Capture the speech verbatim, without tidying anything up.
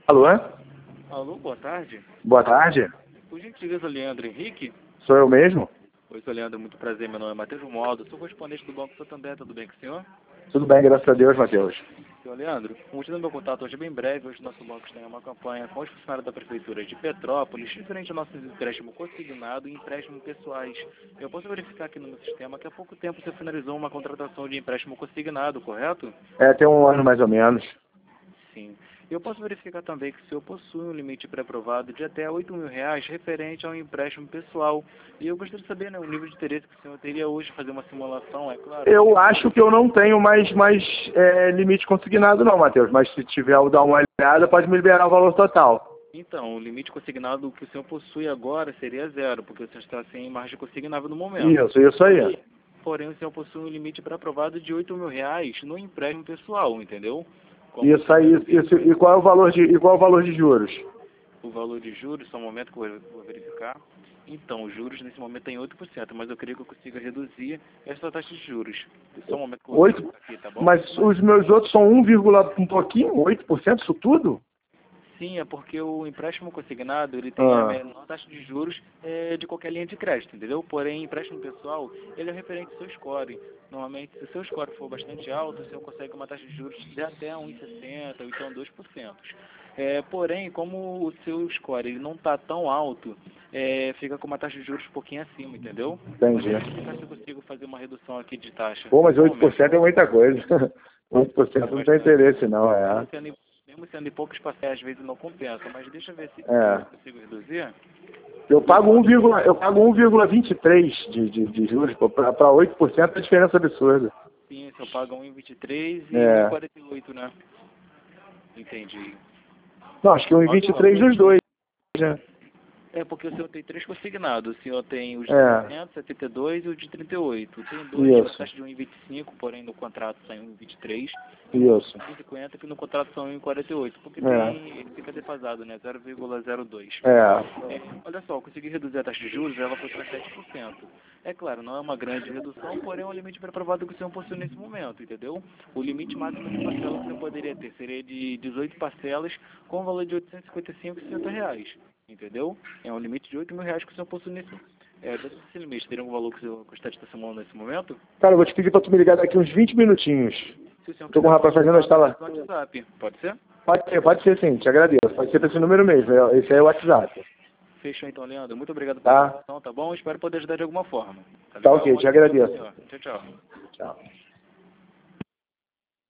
Alô? Alô, boa tarde. Boa tarde. Por gentileza, Leandro Henrique? Sou eu mesmo? Oi, sou Leandro, muito prazer. Meu nome é Matheus Modo, sou correspondente do Banco Santander, tudo bem com o senhor? Tudo bem, graças a Deus, Matheus. Senhor Leandro, o motivo do meu contato hoje é bem breve. Hoje nosso banco tem uma campanha com os funcionários da Prefeitura de Petrópolis, diferente do nosso empréstimo consignado e empréstimo pessoais. Eu posso verificar aqui no meu sistema que há pouco tempo você finalizou uma contratação de empréstimo consignado, correto? É, tem um ano mais ou menos. Sim. Eu posso verificar também que o senhor possui um limite pré-aprovado de até oito mil reais referente ao empréstimo pessoal. E eu gostaria de saber, né, o nível de interesse que o senhor teria hoje fazer uma simulação, é claro. Eu acho que eu não tenho mais, mais é, limite consignado não, Matheus. Mas se tiver, eu dar uma olhada, pode me liberar o valor total. Então, o limite consignado que o senhor possui agora seria zero, porque o senhor está sem margem consignável no momento. Isso, isso aí. Porém, o senhor possui um limite pré-aprovado de oito mil reais no empréstimo pessoal, entendeu? Como Isso aí, isso. E qual é o valor de, e qual é o valor de juros? O valor de juros, só um momento que eu vou verificar. Então, os juros nesse momento tem oito por cento, mas eu creio que eu consiga reduzir essa taxa de juros. Só um momento que eu vou oito? verificar aqui, tá bom? Mas os meus outros são um, um pouquinho, oito por cento, isso tudo? Sim, é porque o empréstimo consignado, ele tem Ah. a menor taxa de juros é, de qualquer linha de crédito, entendeu? Porém, empréstimo pessoal, ele é referente ao seu score. Normalmente, se o seu score for bastante alto, o senhor consegue uma taxa de juros de até um vírgula sessenta ou então dois por cento. É, porém, como o seu score ele não está tão alto, é, fica com uma taxa de juros um pouquinho acima, entendeu? Entendi. Mas eu acho que eu consigo fazer uma redução aqui de taxa. Pô, mas oito por cento é muita coisa. oito por cento não tem interesse não, é. Mesmo sendo, mesmo sendo em poucos pastéis, às vezes não compensa, mas deixa eu ver se É. eu consigo reduzir. Eu pago um, eu pago um vírgula vinte e três de, de, de juros, para oito por cento é diferença absurda. Sim, o senhor paga um vírgula vinte e três e É. um vírgula quarenta e oito, né? Entendi. Não, acho que um vírgula vinte e três dos dois, né? É porque o senhor tem três consignados. O senhor tem os de É. sessenta, setenta e dois e o de trinta e oito. Tem dois na Isso. taxa de um vírgula vinte e cinco, porém no contrato sai um vírgula vinte e três. Isso. um vírgula cinquenta que no contrato são um vírgula quarenta e oito. Porque É. tem, ele fica defasado, né? zero vírgula zero dois. É. É, olha só, eu consegui reduzir a taxa de juros, ela foi para sete por cento. É claro, não é uma grande redução, porém é um limite pré-aprovado que o senhor possui nesse momento, entendeu? O limite máximo de parcela que o senhor poderia ter seria de dezoito parcelas com um valor de oitocentos e cinquenta e cinco vírgula sessenta reais, entendeu? É um limite de oito mil reais que o senhor possui nesse é, desse limite. Teria um valor que o senhor gostaria de estar simulando nesse momento? Cara, eu vou te pedir para tu me ligar daqui uns vinte minutinhos. Se o senhor Tô com o rapaz fazendo a instalação. no WhatsApp, pode ser? Pode ser, pode ser sim, te agradeço. Pode ser para esse número mesmo, esse aí é o WhatsApp. Fechou então, Leandro. Muito obrigado Tá. pela atenção, tá bom? Espero poder ajudar de alguma forma. Tá ok, te agradeço. Tchau, tchau. Tchau.